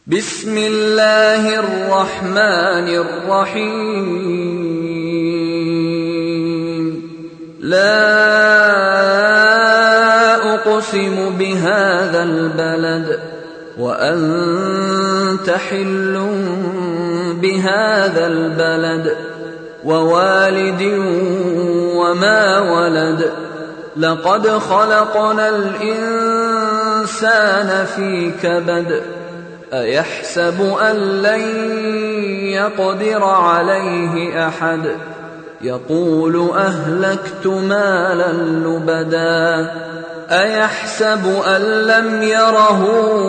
بسم الله الرحمن الرحيم لا أقسم بهذا البلد وأنت حل بهذا البلد ووالد وما ولد لقد خلقنا الإنسان في كبد أيحسب أن لن يقدر عليه أحد يقول أهلكت مالا لبدا أيحسب أن لم يره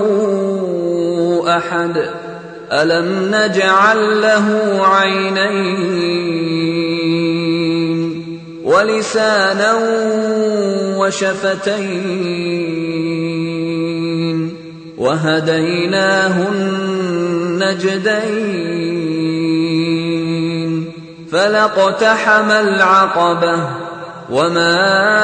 أحد ألم نجعل له عينين ولسانا وشفتين وهديناه النجدين فلاقتحم العقبة وما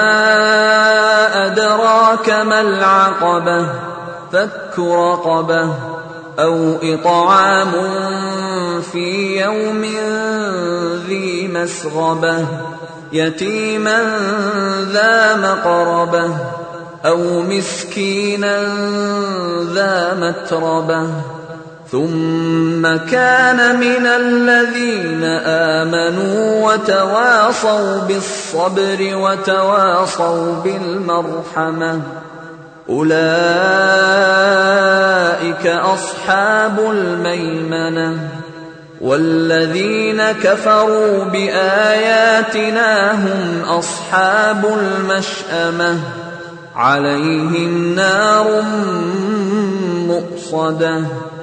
أدراك ما العقبة فك رقبة أو إطعام في يوم ذي مسغبة يتيما ذا مقربة أو مسكينا ذا متربة ثم كان من الذين آمنوا وتواصوا بالصبر وتواصوا بالمرحمة أولئك أصحاب الميمنة والذين كفروا بآياتنا هم أصحاب المشأمة عليهم نار مؤصدة